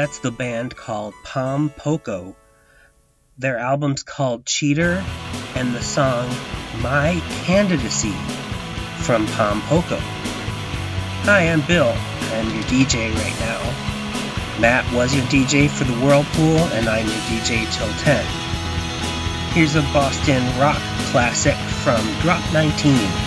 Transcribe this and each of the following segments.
That's the band called Pom Poko. Their album's called Cheater, and the song My Candidacy from Pom Poko. Hi, I'm Bill. I'm your DJ right now. Matt was your DJ for the Whirlpool, and I'm your DJ till 10. Here's a Boston rock classic from Drop 19s.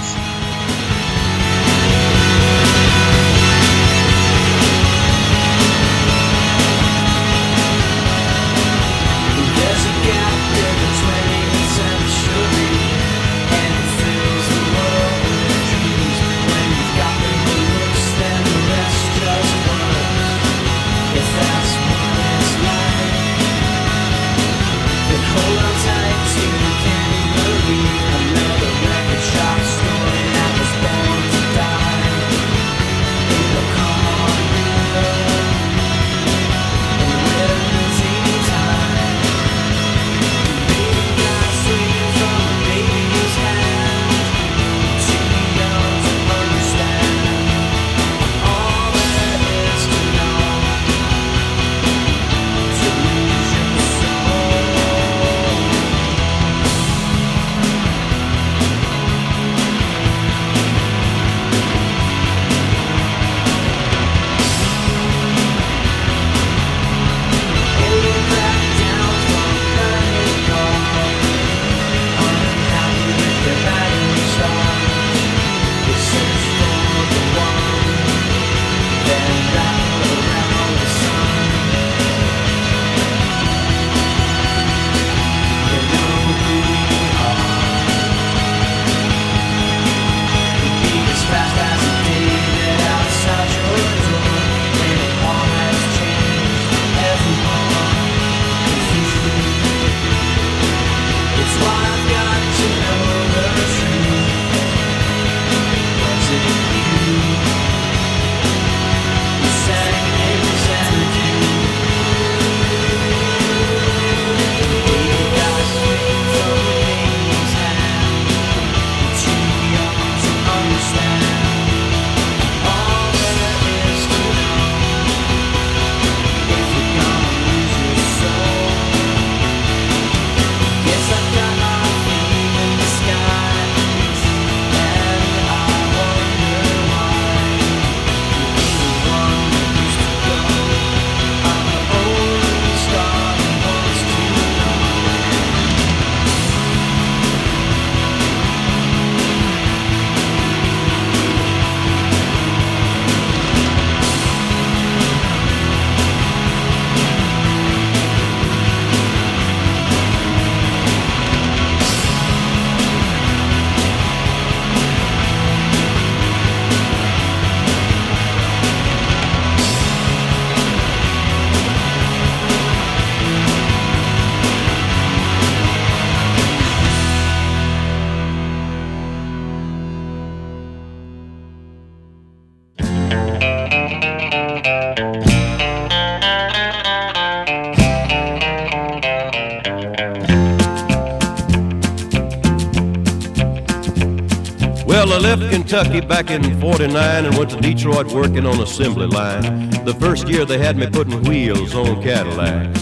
Well, I left Kentucky back in '49 and went to Detroit working on assembly line. The first year they had me putting wheels on Cadillacs.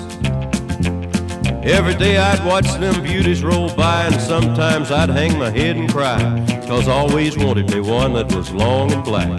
Every day I'd watch them beauties roll by, and sometimes I'd hang my head and cry, 'cause I always wanted me one that was long and black.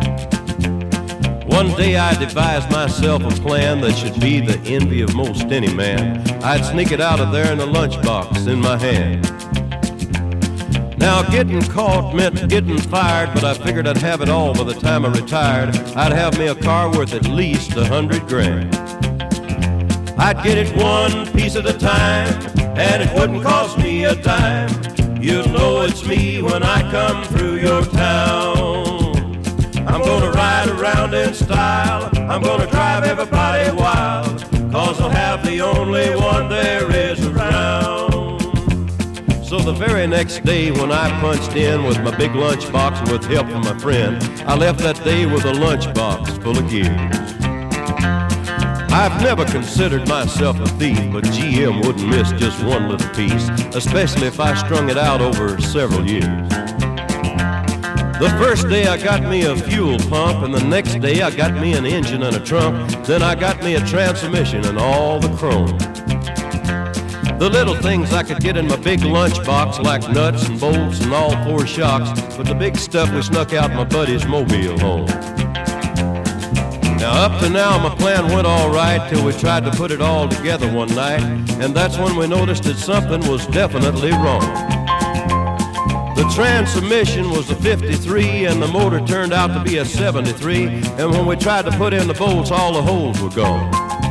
One day I devised myself a plan that should be the envy of most any man. I'd sneak it out of there in a lunchbox in my hand. Now getting caught meant getting fired, but I figured I'd have it all by the time I retired. I'd have me a car worth at least 100 grand. I'd get it one piece at a time, and it wouldn't cost me a dime. You'll know it's me when I come through your town. I'm gonna ride around in style, I'm gonna drive everybody wild, 'cause I'll have the only one there is around. So the very next day when I punched in with my big lunchbox and with help from my friend, I left that day with a lunchbox full of gears. I've never considered myself a thief, but GM wouldn't miss just one little piece, especially if I strung it out over several years. The first day I got me a fuel pump, and the next day I got me an engine and a trunk. Then I got me a transmission and all the chrome. The little things I could get in my big lunchbox, like nuts and bolts and all four shocks, but the big stuff we snuck out my buddy's mobile home. Now up to now my plan went all right till we tried to put it all together one night, and that's when we noticed that something was definitely wrong. The transmission was a 53 and the motor turned out to be a 73, and when we tried to put in the bolts, all the holes were gone.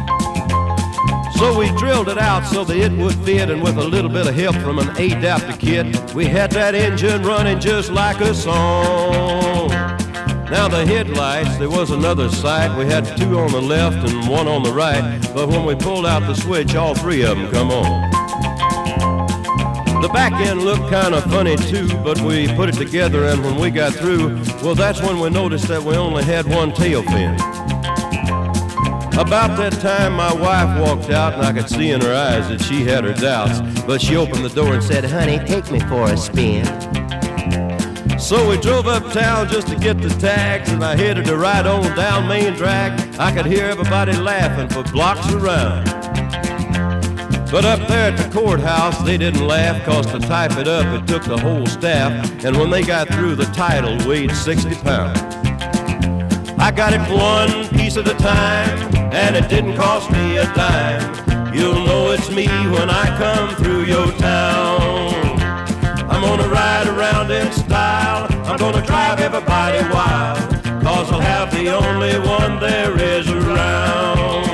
So we drilled it out so that it would fit, and with a little bit of help from an adapter kit, we had that engine running just like a song. Now the headlights, there was another sight. We had two on the left and one on the right, but when we pulled out the switch, all three of them come on. The back end looked kind of funny too, but we put it together, and when we got through, well, that's when we noticed that we only had one tail fin. About that time, my wife walked out, and I could see in her eyes that she had her doubts, but she opened the door and said, "Honey, take me for a spin." So we drove uptown just to get the tags, and I headed to ride on down Main Drag. I could hear everybody laughing for blocks around. But up there at the courthouse, they didn't laugh, 'cause to type it up, it took the whole staff, and when they got through, the title weighed 60 pounds. I got it one piece at a time, and it didn't cost me a dime. You'll know it's me when I come through your town. I'm gonna ride around in style, I'm gonna drive everybody wild, 'cause I'll have the only one there is around.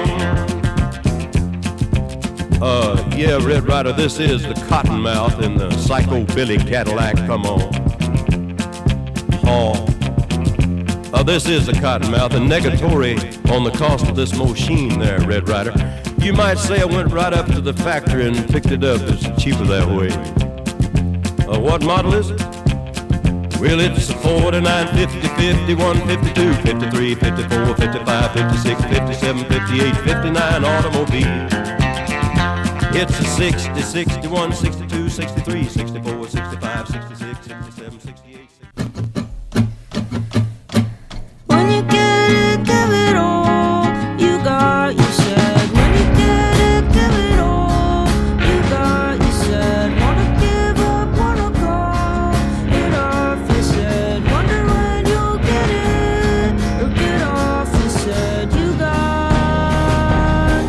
Yeah, Red Ryder, this is the Cottonmouth in the Psycho Billy Cadillac, come on. This is the Cottonmouth, and negatory on the cost of this machine there, Red Ryder. You might say I went right up to the factory and picked it up. It's cheaper that way. What model is it? Well, it's a 49, 50, 51, 52, 53, 54, 55, 56, 57, 58, 59 automobile. It's a 60, 61, 62, 63, 64, 65, 66, 67, 68. When you get it, give it all you got, you said. When you get it, give it all you got, you said. Wanna give up, wanna call it off, you said. Wonder when you'll get it or get off, you said. You got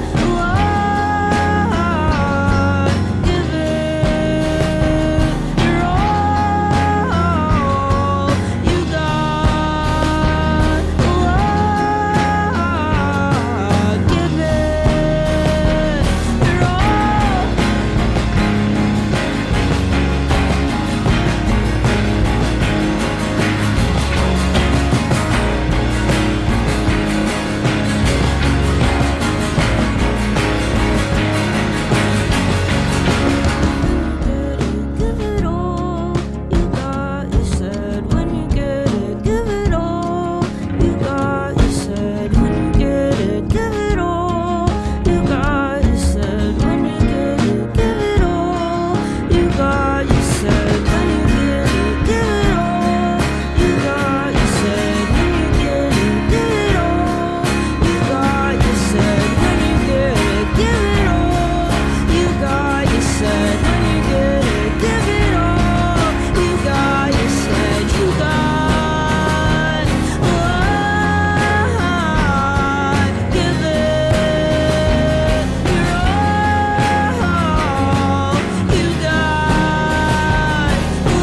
what? Give it your all. You got what? Give it your all. Give it all you got, you said. When you get it, give it all you got, you said. When you get it, give it all you got, you said. When you get it, give it all you got, you said. When you get it, give it all you got, you said. When you get it, give it all you got, you said. When you get it, give it all you got, you said. When you get it, give it all you got, you said. You got what? Give it your all. You got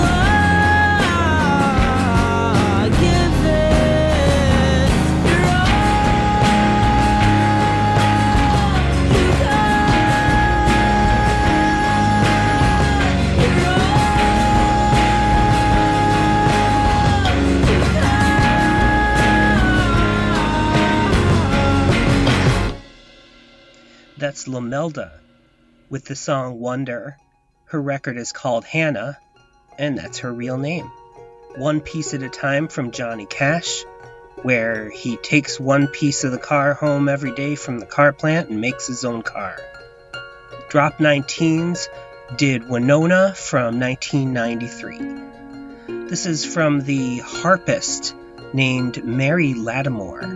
what? Give it your That's Lamelda with the song Wonder. Her record is called Hannah, and that's her real name. One Piece at a Time from Johnny Cash, where he takes one piece of the car home every day from the car plant and makes his own car. Drop 19s did Winona from 1993. This is from the harpist named Mary Lattimore.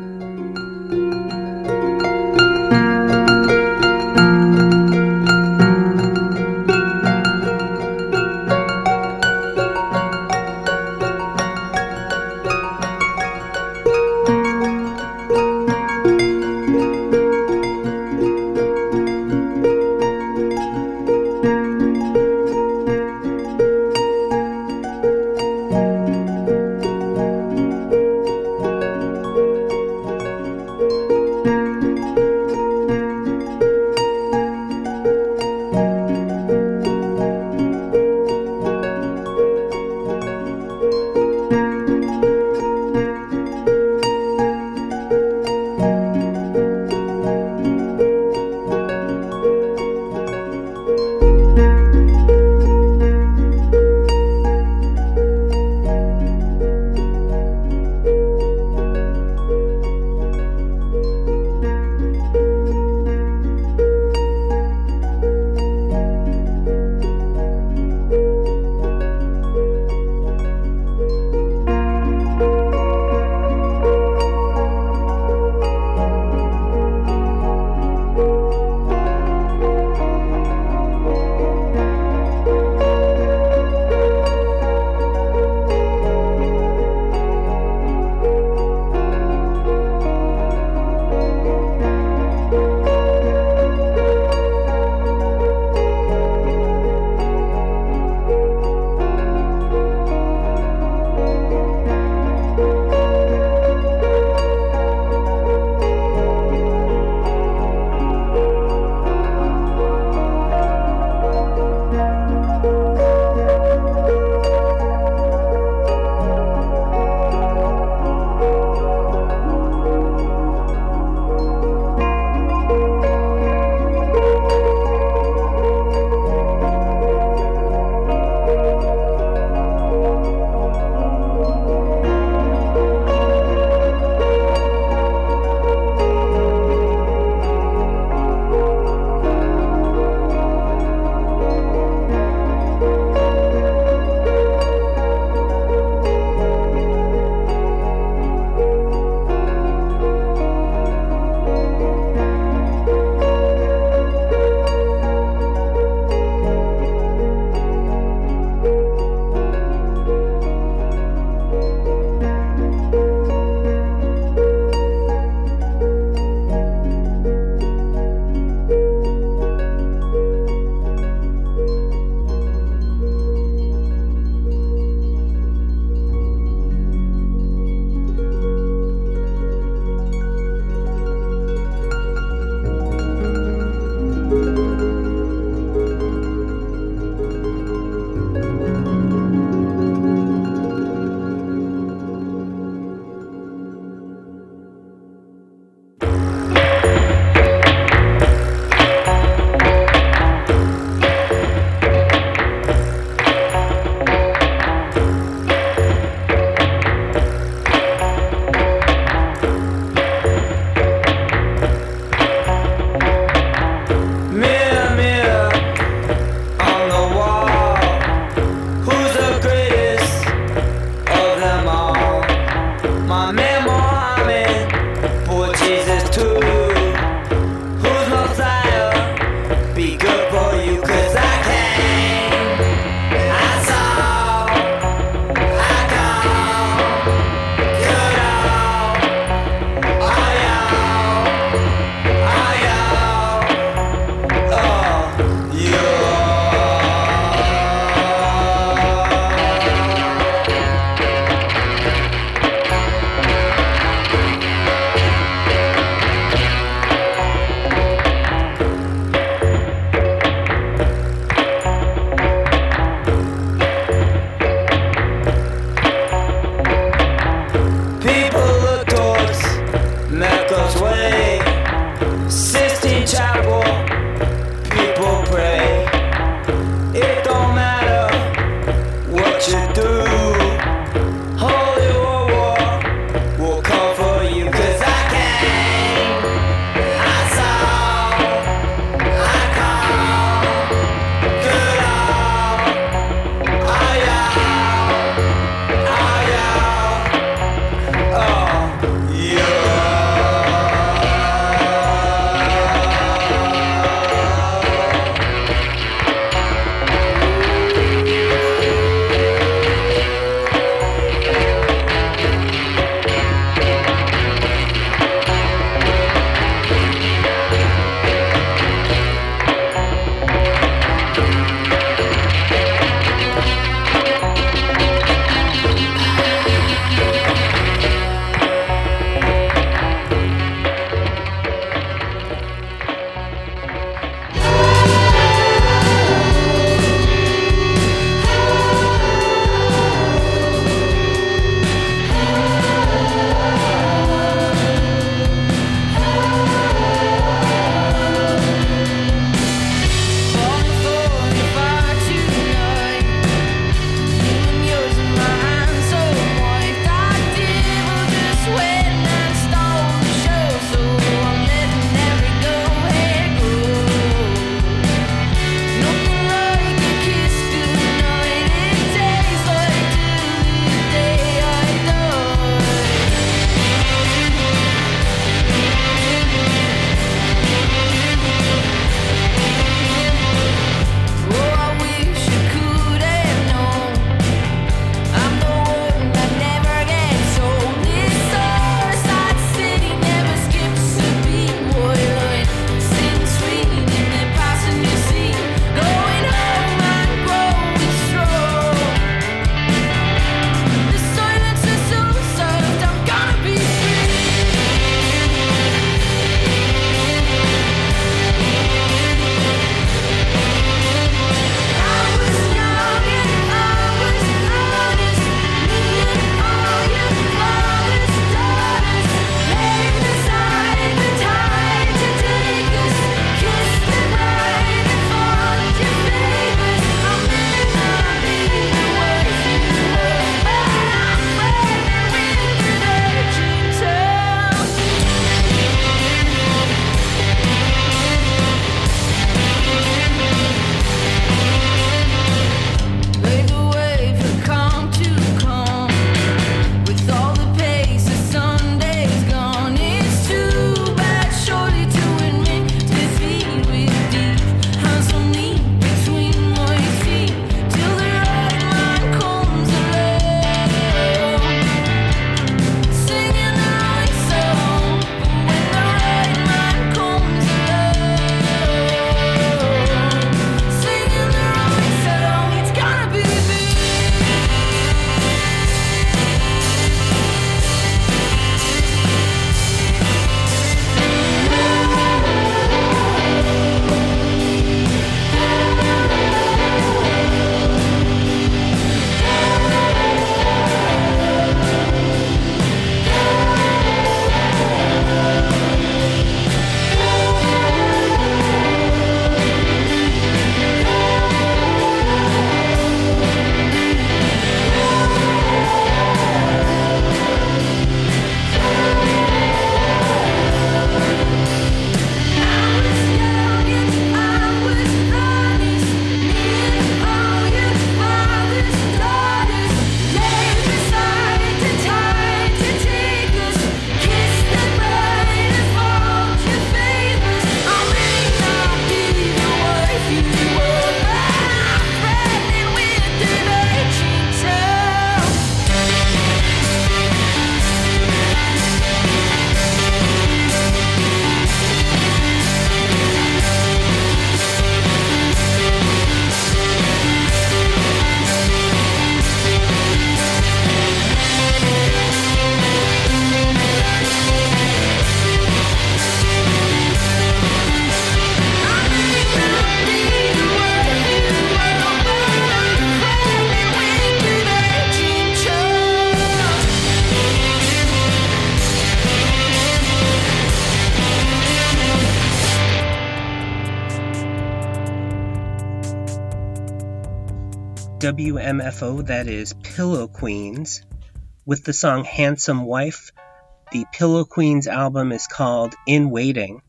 WMFO, that is Pillow Queens, with the song Handsome Wife. The Pillow Queens album is called In Waiting.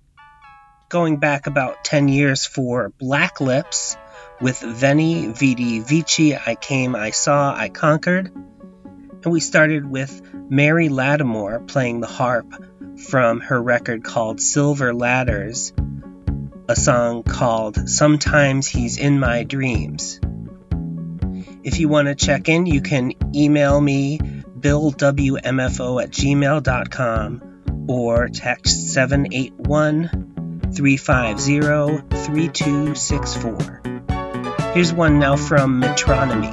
Going back about 10 years for Black Lips with Veni, Vidi, Vici, I Came, I Saw, I Conquered. And we started with Mary Lattimore playing the harp from her record called Silver Ladders, a song called Sometimes He's in My Dreams. If you want to check in, you can email me, billwmfo@gmail.com, or text 781-350-3264. Here's one now from Metronomy.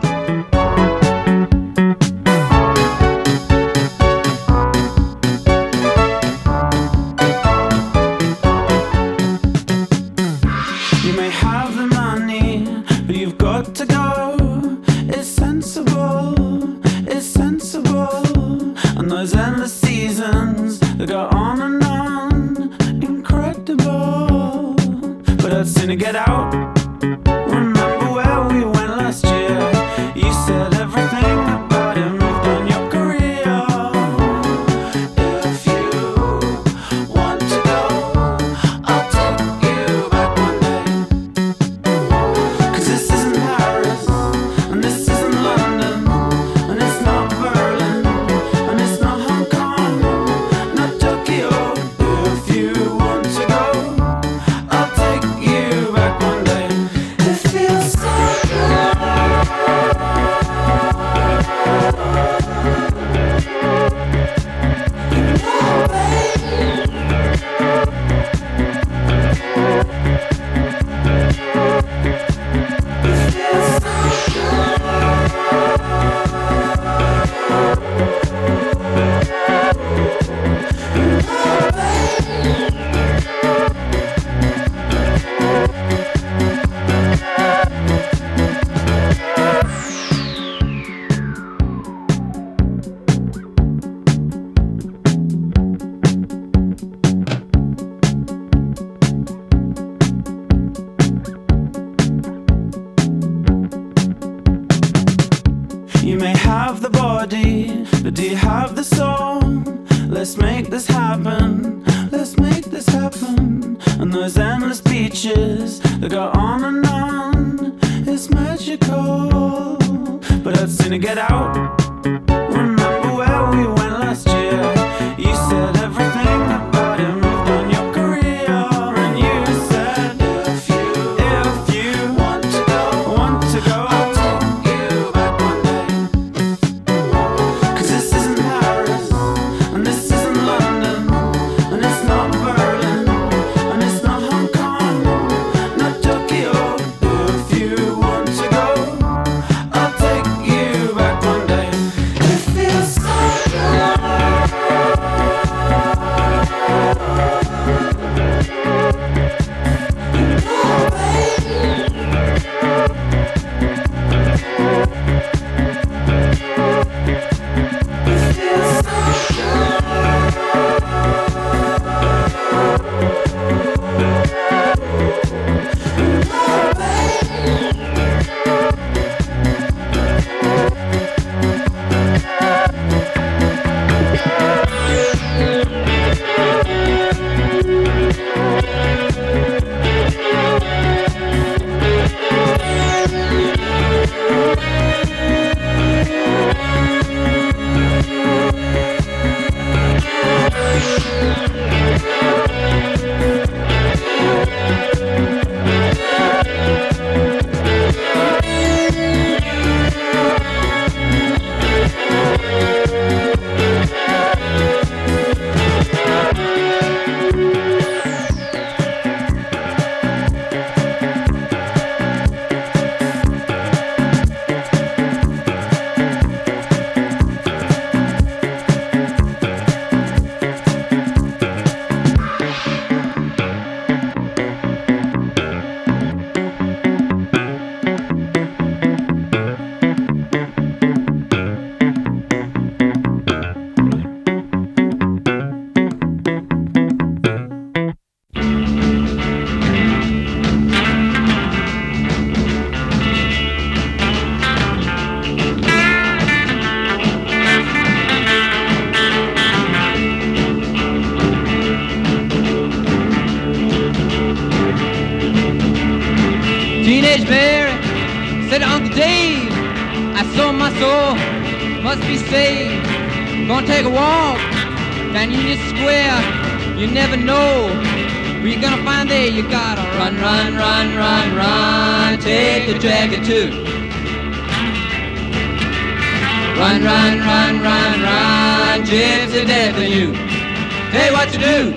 You may have the money, but you've got to go. It's sensible, it's sensible. And those endless seasons that go on and on, incredible. But I'd sooner get out. Remember where we went last year? You said everything about it moved on your career. If you want to go, I'll take you back one day. 'Cause this isn't Paris, and this isn't London, and it's not Berlin, and it's not Hong Kong, not Tokyo. If you want to go, I'll take you back one day. It feels so good. You may have the body, but do you have the soul? Let's make this happen, let's make this happen. And those endless beaches that go on and on, it's magical. But I'd sooner get out. Remember where we went last year? You said everything about it moved on your career. And you said if you want to go, I'll take you back one day. 'Cause this isn't Paris, and this isn't London, and it's not Berlin, and it's not Hong Kong, not Tokyo. If you want to go, I'll take you back one day. It feels so good. Teenage Mary said, Uncle Dave, I sold my soul, must be saved. Gonna take a walk down Union Square, you never know who you're gonna find there. You gotta run, run, run, run, run, take the dragon too. Run, run, run, run, run, gypsy death for you. Hey, what you do?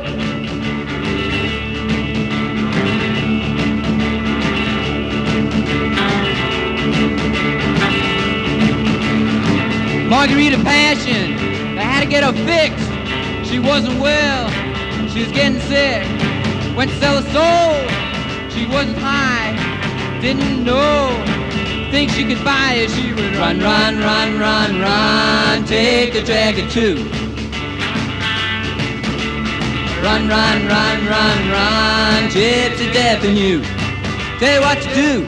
Margarita Passion. They had to get her fixed. She wasn't well. She was getting sick. Went to sell her soul. She wasn't high. Didn't know. Think she could buy it. She would run, run, run, run, run. Take the dragon too. Run, run, run, run, run. Gypsy death in you. Tell you what to do.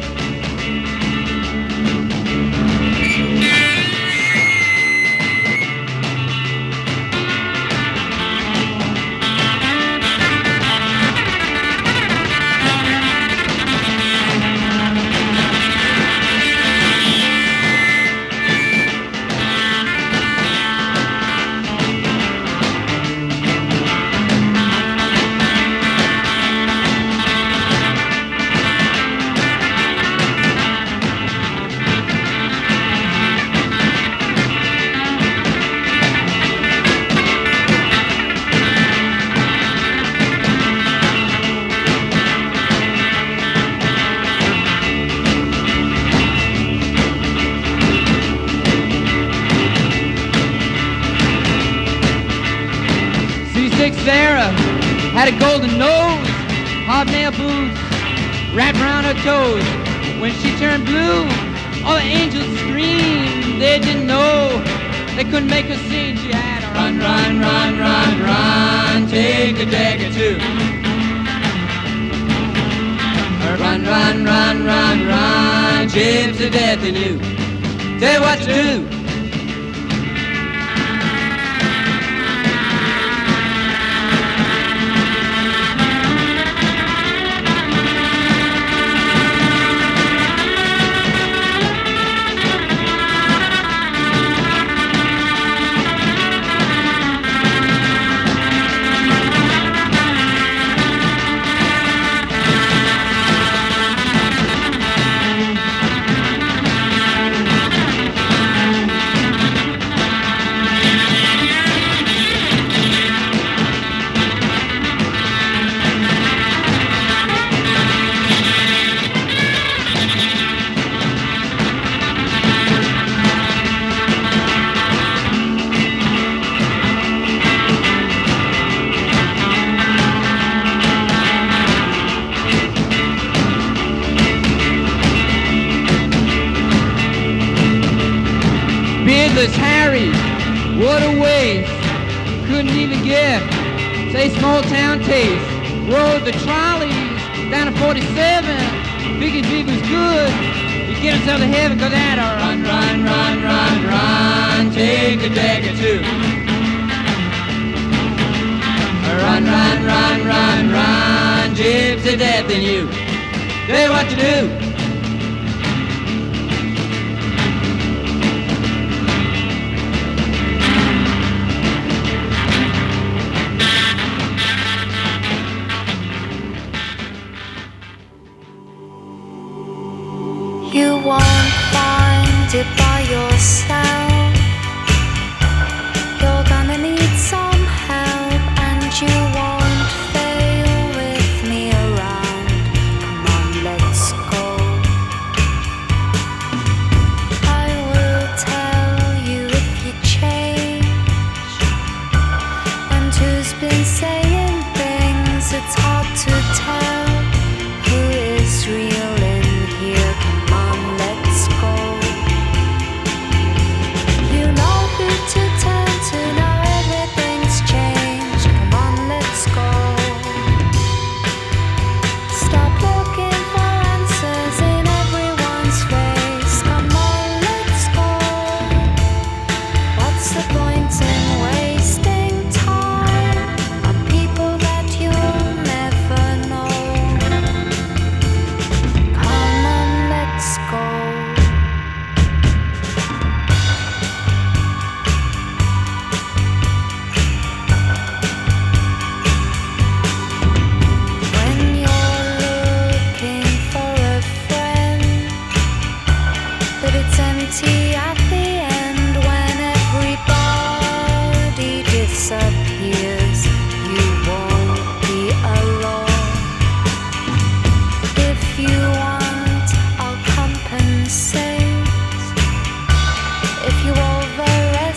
Sarah had a golden nose, hobnail boots wrapped around her toes. When she turned blue, all the angels screamed. They didn't know, they couldn't make her sing. She had a run, run, run, run, run, take a dagger too. Run, run, run, run, run, gypsy death in you. Tell you what to do. Beardless Harry, what a waste. Couldn't even get, say, small town taste. Rode the trolleys down to 47. Figured if he was good, he'd get himself to heaven. Cause that run, run, run, run, run, take a dagger too. Run, run, run, run, run, gypsy death in you. Tell you what to do. You won't find it by yourself. You're gonna need some help, and you won't fail with me around. Come on, let's go. I will tell you if you change, and who's been saying things it's hard to tell who is real in here. Let's go. You know who to turn to now, everything's changed. Come on, let's go. Stop looking for answers in everyone's face. Come on, let's go. What's the point in wasting time on people that you'll never know? Come on, let's go. When you're looking for a friend, but it's empty at the end. When everybody disappears, you won't be alone. If you want, I'll compensate. If you overestimate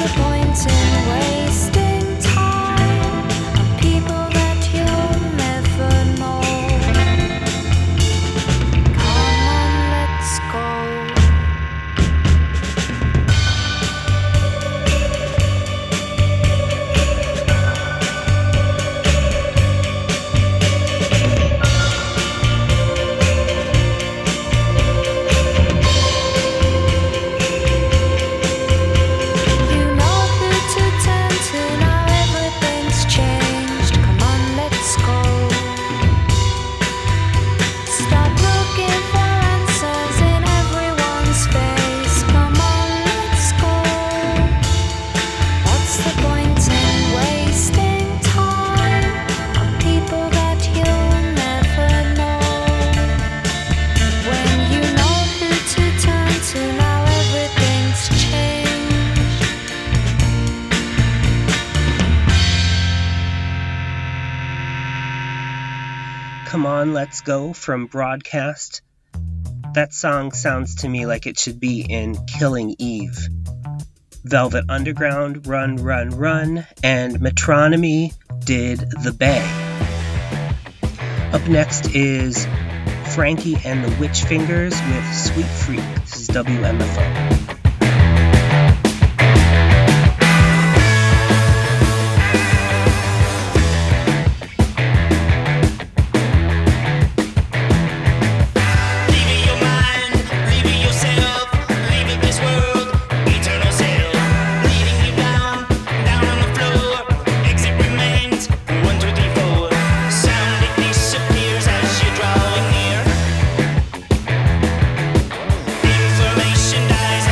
the point in wasting time on people that you'll never know? Come on, let's go. You know who to turn to now, everything's changed. Come on, let's go. Stop looking for answers in everyone's face. Come on, let's go. What's the point in wasting time on people that you'll never know? When you know who to turn to now, everything's changed. Come On, Let's Go from Broadcast. That song sounds to me like it should be in Killing Eve. Velvet Underground, Run, Run, Run, and Metronomy did The Bay. Up next is Frankie and the Witch Fingers with Sweet Freak. This is WMFO. Leaving your mind, leaving yourself, leaving this world, eternal self. Leading you down, down on the floor. Exit remains, 1, 2, 3, 4. Sound it disappears as you're drawing near. Information dies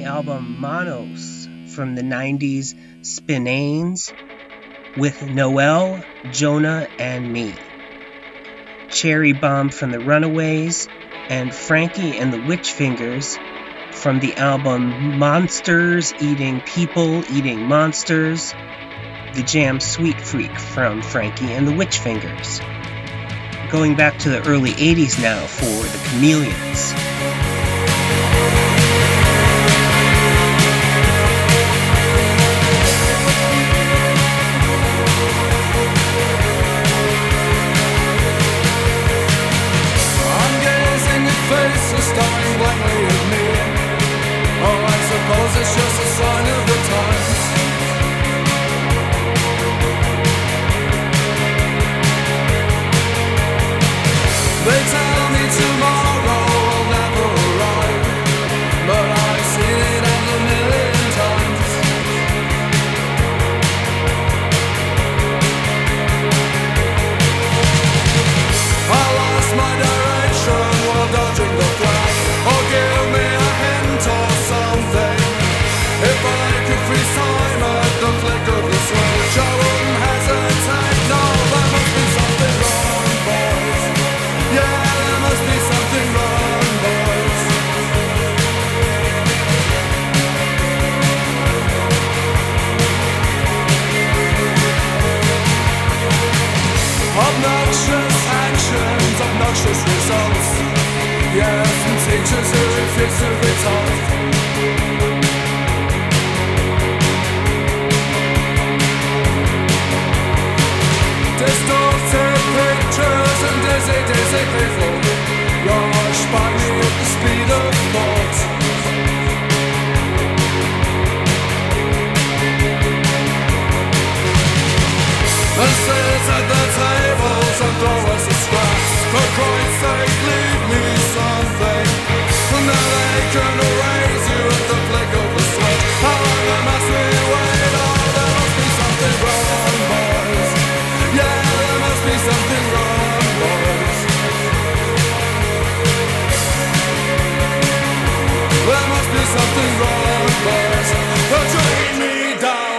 album Monos from the 90s, Spinanes with Noel, Jonah, and Me. Cherry Bomb from the Runaways, and Frankie and the Witch Fingers from the album Monsters Eating People Eating Monsters, the jam Sweet Freak from Frankie and the Witch Fingers. Going back to the early 80s now for the Chameleons. Staring blankly at me. Oh, I suppose it's just a sign of the times. They tell me tomorrow will never arrive, but I've seen it a million times. I lost my direction while dodging the flash. Or give me a hint or something. If I could freeze time at the flick of the switch, I wouldn't hesitate. No, there must be something wrong, boys. Yeah, there must be something wrong, boys. Obnoxious actions, obnoxious results. Yes, and teachers who refuse to be taught. Distorted pictures and dizzy, dizzy people rush by me at the speed of thought. And sit at the tables and throw us a scraps. For Christ's sake, leave me something. And now they can erase you at the flick of a switch. How long must we wait? Oh, there must be something wrong, boys. Yeah, there must be something wrong, boys. There must be something wrong, boys. Don't drag me down.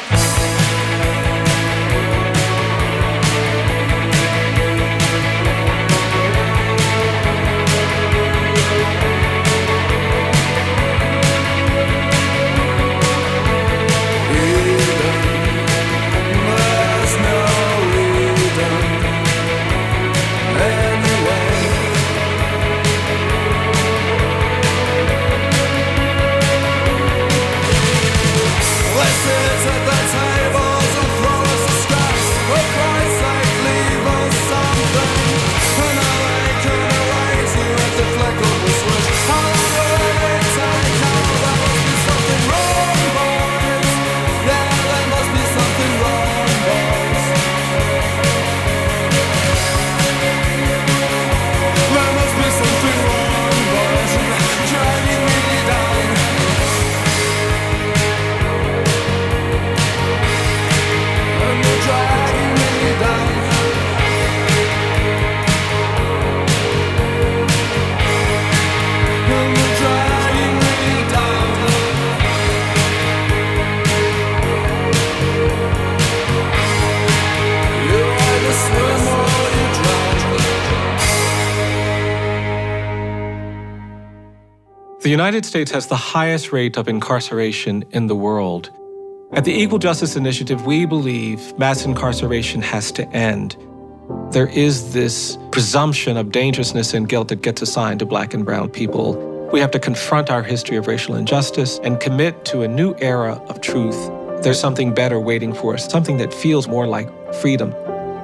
The United States has the highest rate of incarceration in the world. At the Equal Justice Initiative, we believe mass incarceration has to end. There is this presumption of dangerousness and guilt that gets assigned to Black and brown people. We have to confront our history of racial injustice and commit to a new era of truth. There's something better waiting for us, something that feels more like freedom.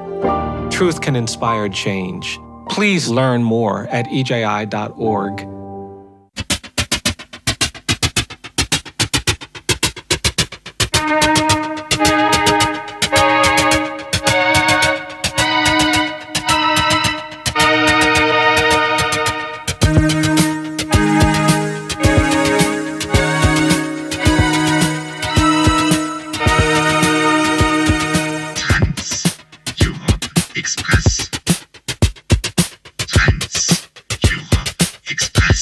Truth can inspire change. Please learn more at EJI.org. Express.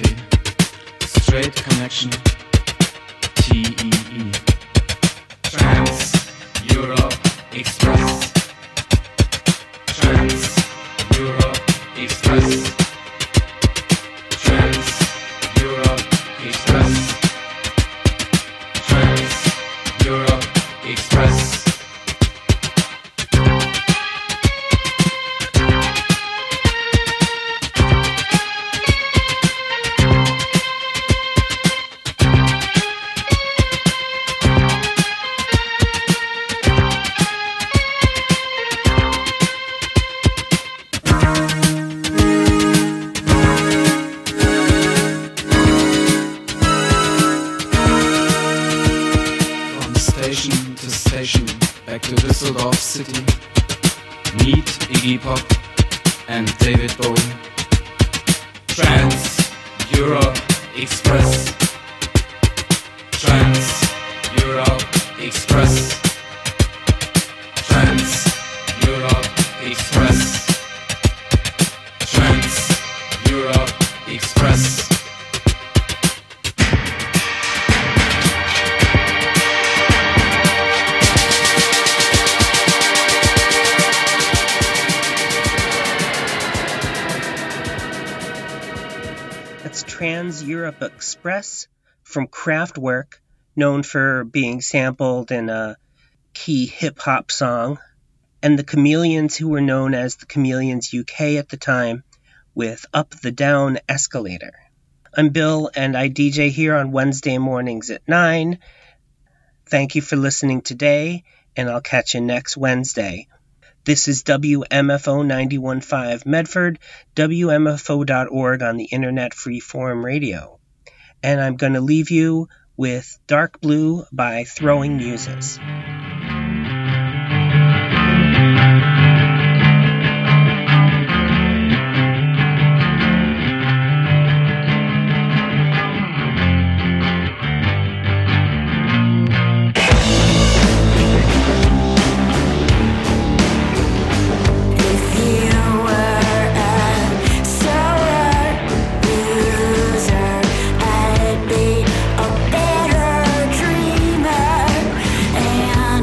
Straight Connection, TEE. Trans Europe Express. Trans Europe Express. Trans Europe Express. Trans Europe Express. Back to Düsseldorf City. Meet Iggy Pop and David Bowie. Trans Europe Express. Trans Europe Express. Trans Europe Express. Trans Europe Express. Trans Europe Express from Kraftwerk, known for being sampled in a key hip-hop song, and the Chameleons, who were known as the Chameleons UK at the time, with Up the Down Escalator. I'm Bill, and I DJ here on Wednesday mornings at 9. Thank you for listening today, and I'll catch you next Wednesday. This is WMFO 91.5 Medford, WMFO.org on the Internet Freeform Radio. And I'm going to leave you with Dark Blue by Throwing Muses. I'd be a better dreamer.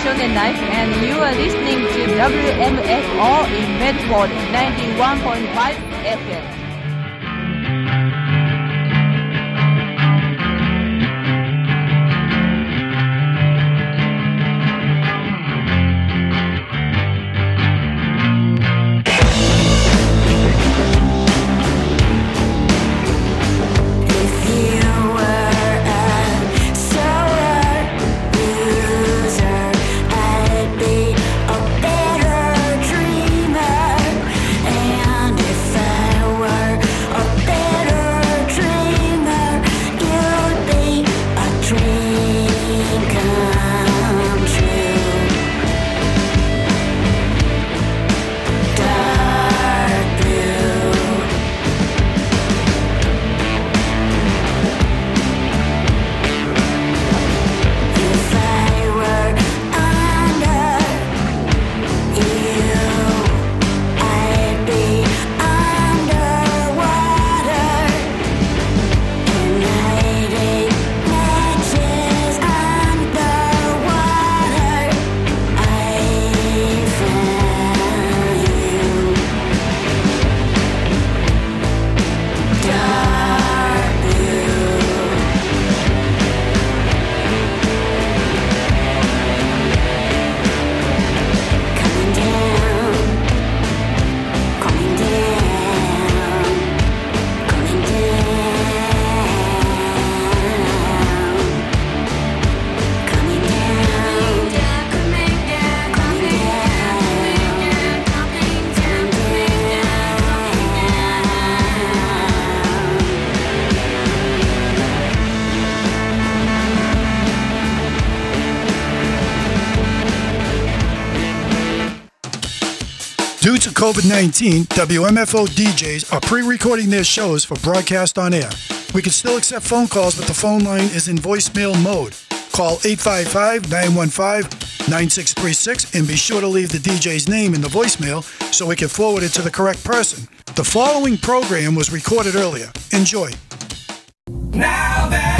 Night, and you are listening to WMFR in Medford, 91.5 FM. Due to COVID-19, WMFO DJs are pre-recording their shows for broadcast on air. We can still accept phone calls, but the phone line is in voicemail mode. Call 855-915-9636 and be sure to leave the DJ's name in the voicemail so we can forward it to the correct person. The following program was recorded earlier. Enjoy. Now that